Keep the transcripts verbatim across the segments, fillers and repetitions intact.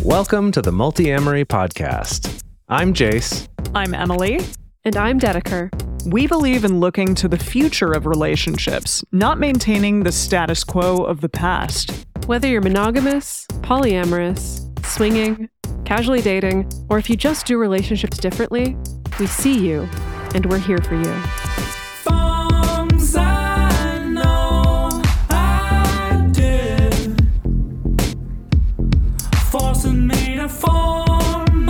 Welcome to the Multi-Amory Podcast. I'm Jace. I'm Emily. And I'm Dedeker. We believe in looking to the future of relationships, not maintaining the status quo of the past. Whether you're monogamous, polyamorous, swinging, casually dating, or if you just do relationships differently, we see you, and we're here for you. Things I know I did, forcing me to form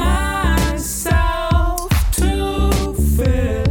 myself to fit.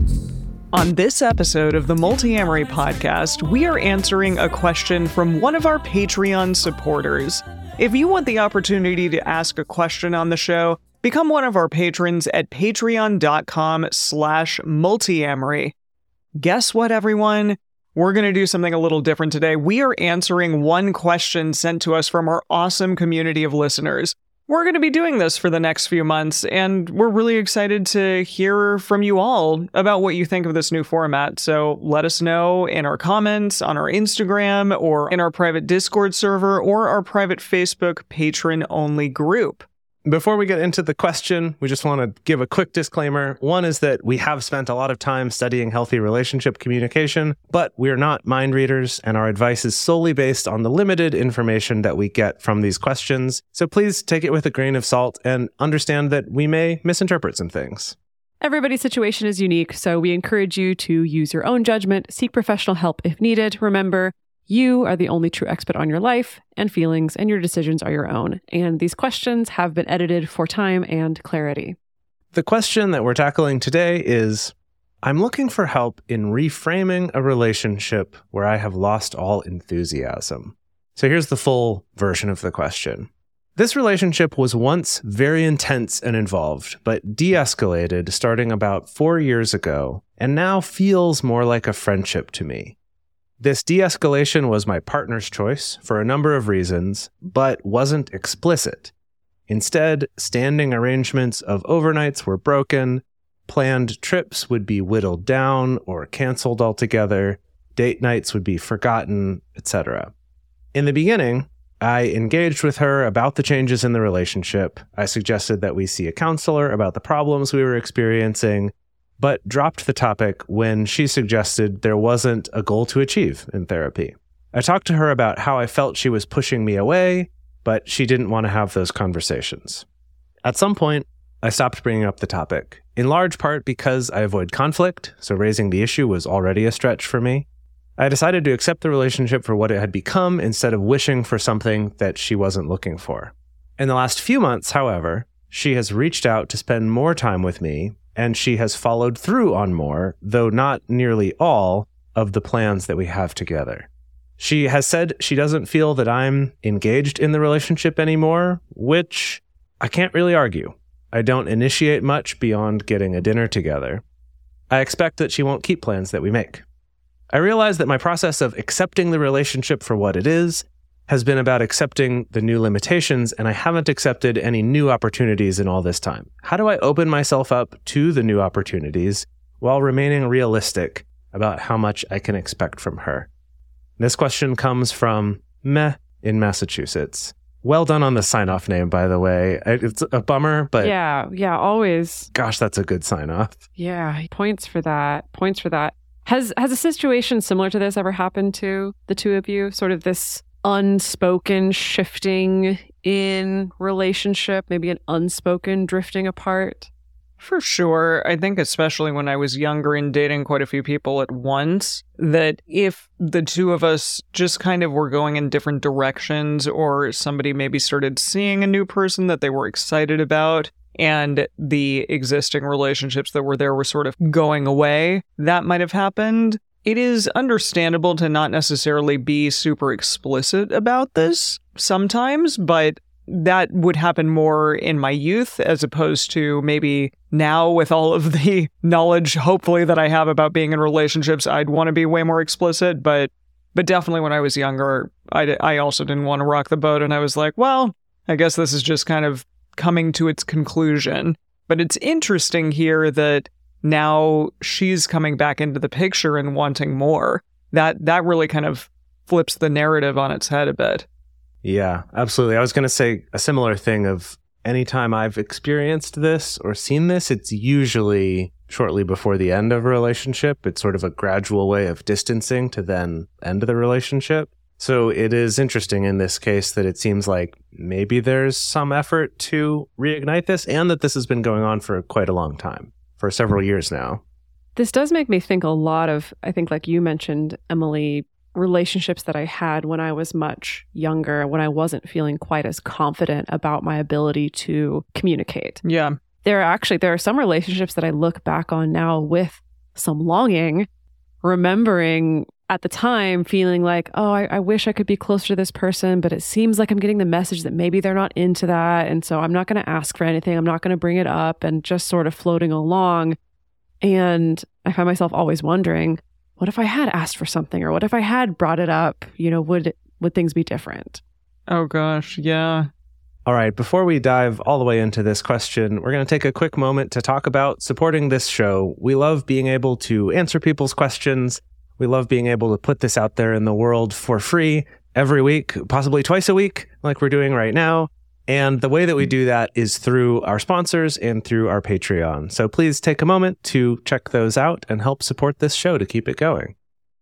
On this episode of the Multi-Amory Podcast, we are answering a question from one of our Patreon supporters. If you want the opportunity to ask a question on the show, become one of our patrons at patreon.com slash multiamory. Guess what, everyone? We're going to do something a little different today. We are answering one question sent to us from our awesome community of listeners. We're going to be doing this for the next few months, and we're really excited to hear from you all about what you think of this new format. So let us know in our comments, on our Instagram, or in our private Discord server, or our private Facebook patron-only group. Before we get into the question, we just want to give a quick disclaimer. One is that we have spent a lot of time studying healthy relationship communication, but we're not mind readers, and our advice is solely based on the limited information that we get from these questions. So please take it with a grain of salt and understand that we may misinterpret some things. Everybody's situation is unique, so we encourage you to use your own judgment, seek professional help if needed. Remember, you are the only true expert on your life and feelings, and your decisions are your own. And these questions have been edited for time and clarity. The question that we're tackling today is, I'm looking for help in reframing a relationship where I have lost all enthusiasm. So here's the full version of the question. This relationship was once very intense and involved, but de-escalated starting about four years ago, and now feels more like a friendship to me. This de-escalation was my partner's choice for a number of reasons, but wasn't explicit. Instead, standing arrangements of overnights were broken, planned trips would be whittled down or canceled altogether, date nights would be forgotten, et cetera. In the beginning, I engaged with her about the changes in the relationship. I suggested that we see a counselor about the problems we were experiencing, but dropped the topic when she suggested there wasn't a goal to achieve in therapy. I talked to her about how I felt she was pushing me away, but she didn't want to have those conversations. At some point, I stopped bringing up the topic, in large part because I avoid conflict, so raising the issue was already a stretch for me. I decided to accept the relationship for what it had become instead of wishing for something that she wasn't looking for. In the last few months, however, she has reached out to spend more time with me, and she has followed through on more, though not nearly all, of the plans that we have together. She has said she doesn't feel that I'm engaged in the relationship anymore, which I can't really argue. I don't initiate much beyond getting a dinner together. I expect that she won't keep plans that we make. I realize that my process of accepting the relationship for what it is has been about accepting the new limitations, and I haven't accepted any new opportunities in all this time. How do I open myself up to the new opportunities while remaining realistic about how much I can expect from her? This question comes from Meh in Massachusetts. Well done on the sign-off name, by the way. It's a bummer, but... Yeah, yeah, always. Gosh, that's a good sign-off. Yeah, points for that. Points for that. Has, has a situation similar to this ever happened to the two of you? Sort of this unspoken shifting in relationship, maybe an unspoken drifting apart? For sure. I think especially when I was younger and dating quite a few people at once, that if the two of us just kind of were going in different directions, or somebody maybe started seeing a new person that they were excited about, and the existing relationships that were there were sort of going away, that might have happened. It is understandable to not necessarily be super explicit about this sometimes, but that would happen more in my youth as opposed to maybe now with all of the knowledge, hopefully, that I have about being in relationships. I'd want to be way more explicit, but but definitely when I was younger, I, I also didn't want to rock the boat, and I was like, well, I guess this is just kind of coming to its conclusion. But it's interesting here that now she's coming back into the picture and wanting more. That that really kind of flips the narrative on its head a bit. Yeah, absolutely. I was going to say a similar thing of anytime I've experienced this or seen this, it's usually shortly before the end of a relationship. It's sort of a gradual way of distancing to then end the relationship. So it is interesting in this case that it seems like maybe there's some effort to reignite this and that this has been going on for quite a long time, for several years now. This does make me think a lot of, I think, like you mentioned, Emily, relationships that I had when I was much younger, when I wasn't feeling quite as confident about my ability to communicate. Yeah. There are actually, there are some relationships that I look back on now with some longing, remembering at the time feeling like, oh, I, I wish I could be closer to this person, but it seems like I'm getting the message that maybe they're not into that. And so I'm not going to ask for anything. I'm not going to bring it up, and just sort of floating along. And I find myself always wondering, what if I had asked for something, or what if I had brought it up? You know, would would things be different? Oh gosh, yeah. All right, before we dive all the way into this question, we're going to take a quick moment to talk about supporting this show. We love being able to answer people's questions. We love being able to put this out there in the world for free every week, possibly twice a week, like we're doing right now. And the way that we do that is through our sponsors and through our Patreon. So please take a moment to check those out and help support this show to keep it going.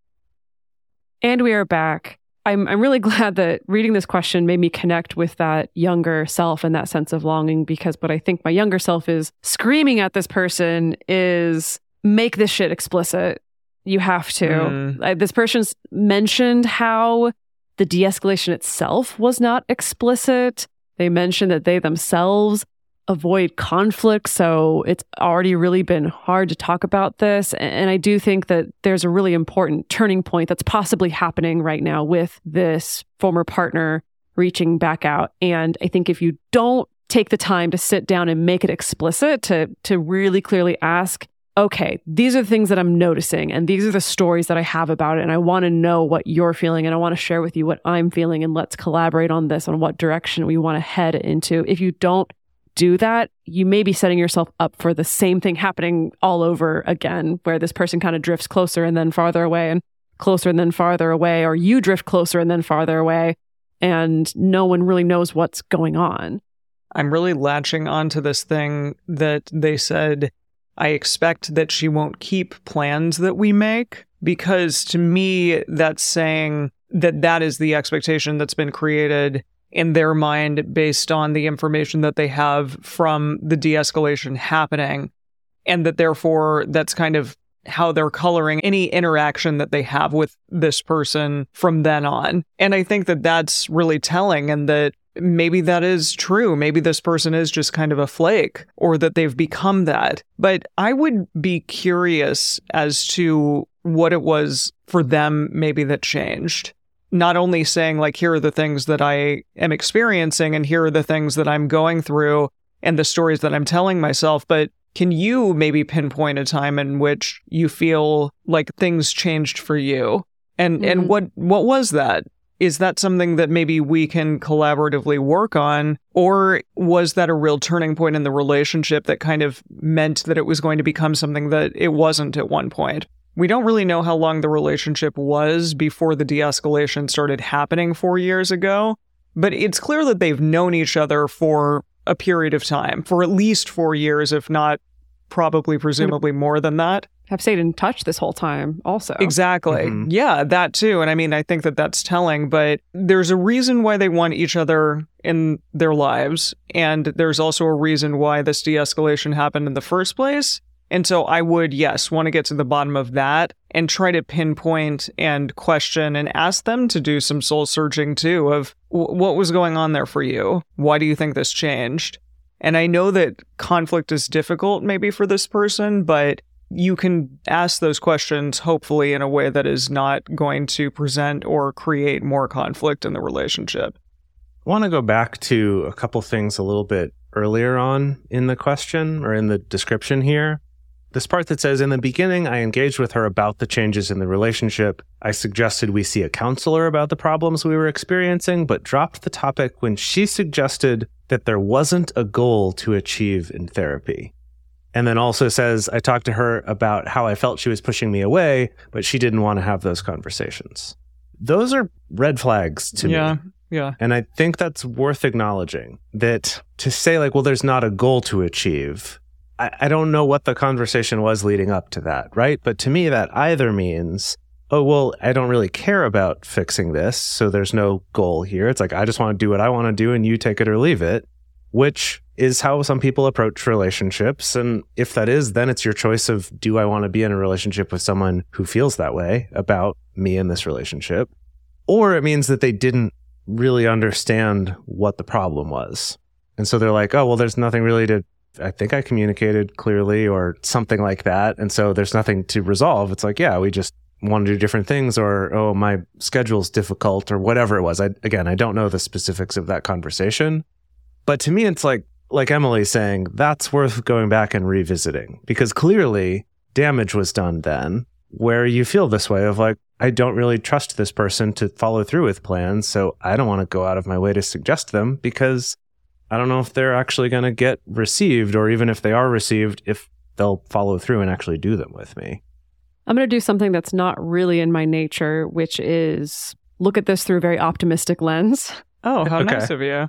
And we are back. I'm I'm really glad that reading this question made me connect with that younger self and that sense of longing, because what I think my younger self is screaming at this person is, make this shit explicit. You have to. Mm. Uh, this person's mentioned how the de-escalation itself was not explicit. They mentioned that they themselves avoid conflict, so it's already really been hard to talk about this. And I do think that there's a really important turning point that's possibly happening right now with this former partner reaching back out. And I think if you don't take the time to sit down and make it explicit, to to really clearly ask, okay, these are the things that I'm noticing, and these are the stories that I have about it, and I want to know what you're feeling, and I want to share with you what I'm feeling, and let's collaborate on this, on what direction we want to head into. If you don't do that, you may be setting yourself up for the same thing happening all over again, where this person kind of drifts closer and then farther away, and closer and then farther away, or you drift closer and then farther away, and no one really knows what's going on. I'm really latching onto this thing that they said, I expect that she won't keep plans that we make, because to me, that's saying that that is the expectation that's been created in their mind based on the information that they have from the de-escalation happening, and that therefore that's kind of how they're coloring any interaction that they have with this person from then on. And I think that that's really telling, and that maybe that is true. Maybe this person is just kind of a flake, or that they've become that. But I would be curious as to what it was for them maybe that changed. Not only saying, like, here are the things that I am experiencing, and here are the things that I'm going through, and the stories that I'm telling myself, but can you maybe pinpoint a time in which you feel like things changed for you? And mm-hmm. and what what was that? Is that something that maybe we can collaboratively work on? Or was that a real turning point in the relationship that kind of meant that it was going to become something that it wasn't at one point? We don't really know how long the relationship was before the de-escalation started happening four years ago, but it's clear that they've known each other for a period of time, for at least four years, if not probably presumably more than that. Have stayed in touch this whole time also. Exactly. Mm-hmm. Yeah, that too. And I mean, I think that that's telling, but there's a reason why they want each other in their lives. And there's also a reason why this de-escalation happened in the first place. And so I would, yes, want to get to the bottom of that and try to pinpoint and question and ask them to do some soul searching too of w- what was going on there for you? Why do you think this changed? And I know that conflict is difficult maybe for this person, but you can ask those questions hopefully in a way that is not going to present or create more conflict in the relationship. I want to go back to a couple things a little bit earlier on in the question or in the description here. This part that says, in the beginning, I engaged with her about the changes in the relationship. I suggested we see a counselor about the problems we were experiencing, but dropped the topic when she suggested that there wasn't a goal to achieve in therapy. And then also says, I talked to her about how I felt she was pushing me away, but she didn't want to have those conversations. Those are red flags to yeah. me. Yeah. And I think that's worth acknowledging, that to say like, well, there's not a goal to achieve. I, I don't know what the conversation was leading up to that, right? But to me, that either means, oh, well, I don't really care about fixing this, so there's no goal here. It's like, I just want to do what I want to do and you take it or leave it, which is how some people approach relationships. And if that is, then it's your choice of, do I want to be in a relationship with someone who feels that way about me in this relationship? Or it means that they didn't really understand what the problem was. And so they're like, oh, well, there's nothing really to, I think I communicated clearly or something like that. And so there's nothing to resolve. It's like, yeah, we just want to do different things, or, oh, my schedule's difficult, or whatever it was. I, again, I don't know the specifics of that conversation. But to me, it's like, like Emily's saying, that's worth going back and revisiting, because clearly damage was done then, where you feel this way of like, I don't really trust this person to follow through with plans, so I don't want to go out of my way to suggest them, because I don't know if they're actually going to get received, or even if they are received, if they'll follow through and actually do them with me. I'm going to do something that's not really in my nature, which is look at this through a very optimistic lens. Oh, how Okay. nice of you.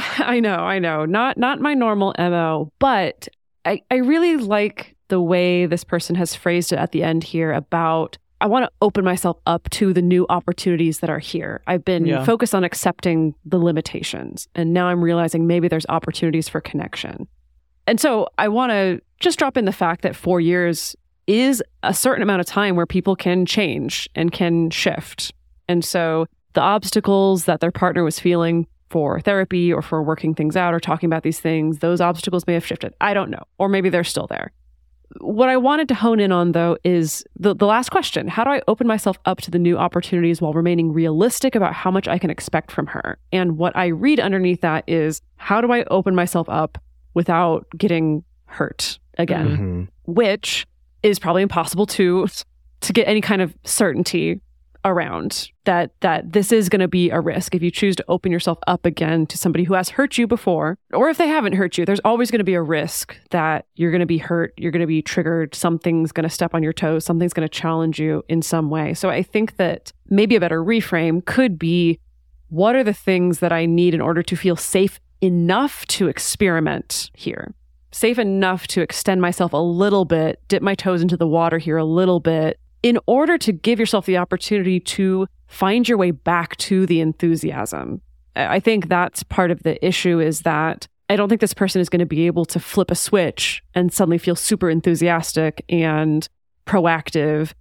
I know, I know. Not not my normal M O, but I, I really like the way this person has phrased it at the end here about, I want to open myself up to the new opportunities that are here. I've been Yeah. focused on accepting the limitations, and now I'm realizing maybe there's opportunities for connection. And so I want to just drop in the fact that four years is a certain amount of time where people can change and can shift. And so the obstacles that their partner was feeling for therapy or for working things out or talking about these things, those obstacles may have shifted. I don't know. Or maybe they're still there. What I wanted to hone in on, though, is the, the last question. How do I open myself up to the new opportunities while remaining realistic about how much I can expect from her? And what I read underneath that is, how do I open myself up without getting hurt again? Mhm. Which is probably impossible to to get any kind of certainty around that that this is going to be a risk. If you choose to open yourself up again to somebody who has hurt you before, or if they haven't hurt you, there's always going to be a risk that you're going to be hurt, you're going to be triggered, something's going to step on your toes, something's going to challenge you in some way. So I think that maybe a better reframe could be, what are the things that I need in order to feel safe enough to experiment here? Safe enough to extend myself a little bit, dip my toes into the water here a little bit, in order to give yourself the opportunity to find your way back to the enthusiasm. I think that's part of the issue, is that I don't think this person is going to be able to flip a switch and suddenly feel super enthusiastic and proactive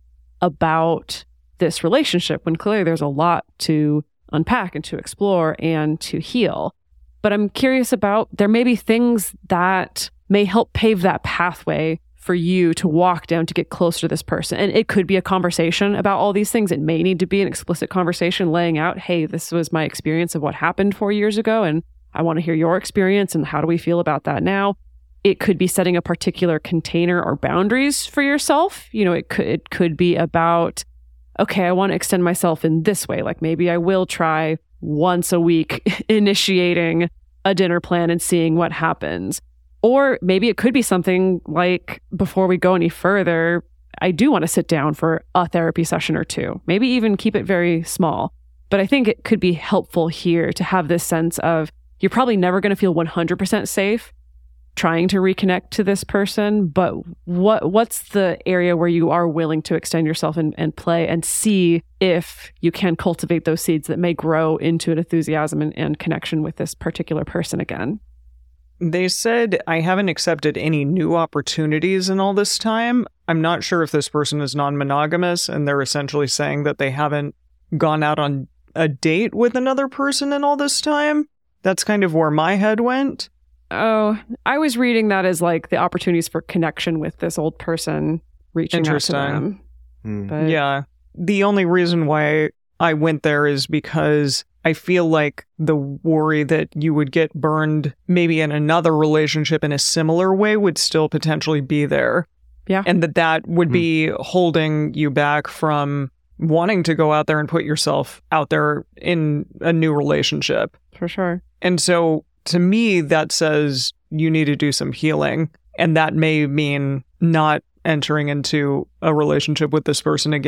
about this relationship, when clearly there's a lot to unpack and to explore and to heal. But I'm curious about, there may be things that may help pave that pathway for you to walk down to get closer to this person. And it could be a conversation about all these things. It may need to be an explicit conversation laying out, hey, this was my experience of what happened four years ago, and I want to hear your experience, and how do we feel about that now? It could be setting a particular container or boundaries for yourself. You know, it could, it could be about, okay, I want to extend myself in this way. Like maybe I will try once a week initiating a dinner plan and seeing what happens. Or maybe it could be something like, before we go any further, I do want to sit down for a therapy session or two. Maybe even keep it very small. But I think it could be helpful here to have this sense of, you're probably never going to feel one hundred percent safe trying to reconnect to this person, but what what's the area where you are willing to extend yourself and, and play and see if you can cultivate those seeds that may grow into an enthusiasm and, and connection with this particular person again. They said, I haven't accepted any new opportunities in all this time. I'm not sure if this person is non-monogamous, and they're essentially saying that they haven't gone out on a date with another person in all this time. That's kind of where my head went. Oh, I was reading that as like the opportunities for connection with this old person, reaching out to Interesting. them. Mm. But Yeah. The only reason why I went there is because I feel like the worry that you would get burned maybe in another relationship in a similar way would still potentially be there. Yeah. And that that would Hmm. be holding you back from wanting to go out there and put yourself out there in a new relationship. for sure. And so to me, that says you need to do some healing. And that may mean not entering into a relationship with this person again.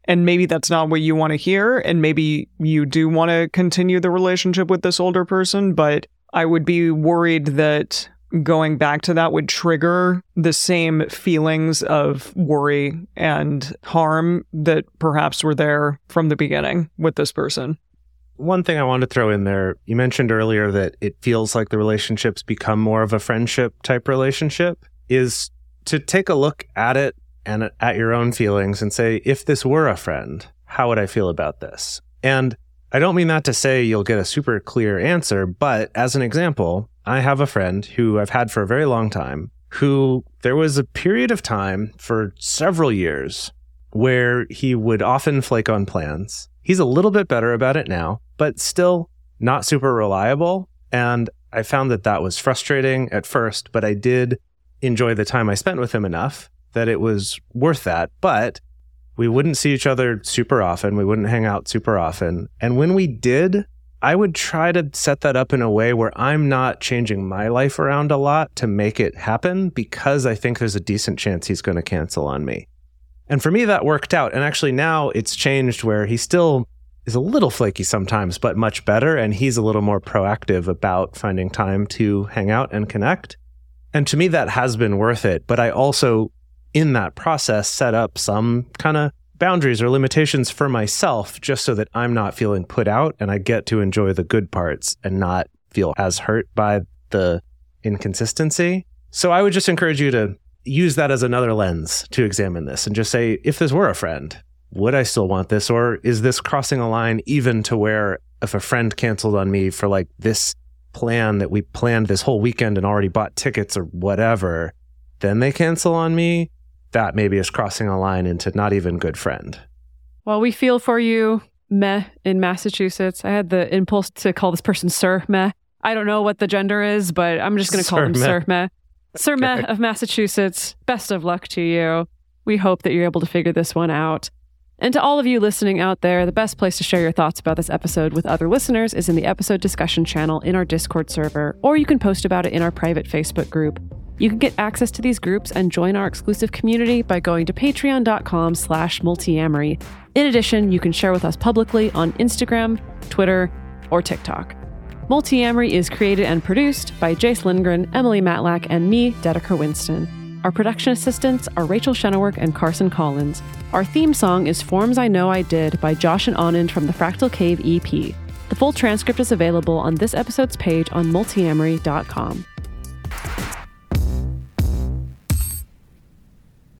And maybe that's not what you want to hear. And maybe you do want to continue the relationship with this older person. But I would be worried that going back to that would trigger the same feelings of worry and harm that perhaps were there from the beginning with this person. One thing I wanted to throw in there, you mentioned earlier that it feels like the relationships become more of a friendship type relationship, is to take a look at it and at your own feelings and say, if this were a friend, how would I feel about this? And I don't mean that to say you'll get a super clear answer, but as an example, I have a friend who I've had for a very long time, who there was a period of time for several years where he would often flake on plans. He's a little bit better about it now, but still not super reliable. And I found that that was frustrating at first, but I did enjoy the time I spent with him enough that it was worth that. But we wouldn't see each other super often. We wouldn't hang out super often. And when we did, I would try to set that up in a way where I'm not changing my life around a lot to make it happen, because I think there's a decent chance he's going to cancel on me. And for me, that worked out. And actually now it's changed where he still is a little flaky sometimes, but much better. And he's a little more proactive about finding time to hang out and connect. And to me, that has been worth it. But I also, in that process, set up some kind of boundaries or limitations for myself, just so that I'm not feeling put out and I get to enjoy the good parts and not feel as hurt by the inconsistency. So I would just encourage you to use that as another lens to examine this and just say, if this were a friend, would I still want this? Or is this crossing a line even to where if a friend canceled on me for like this plan that we planned this whole weekend and already bought tickets or whatever, then they cancel on me? That maybe is crossing a line into not even good friend. Well, we feel for you, Meh, in Massachusetts. I had the impulse to call this person Sir Meh. I don't know what the gender is, but I'm just going to call him Sir Meh. Sir Okay. Meh of Massachusetts, best of luck to you. We hope that you're able to figure this one out. And to all of you listening out there, the best place to share your thoughts about this episode with other listeners is in the episode discussion channel in our Discord server, or you can post about it in our private Facebook group. You can get access to these groups and join our exclusive community by going to patreon.com slash multiamory. In addition, you can share with us publicly on Instagram, Twitter, or TikTok. Multiamory is created and produced by Jace Lindgren, Emily Matlack, and me, Dedeker Winston. Our production assistants are Rachel Shenowork and Carson Collins. Our theme song is Forms I Know I Did by Josh and Anand from the Fractal Cave E P. The full transcript is available on this episode's page on multiamory dot com.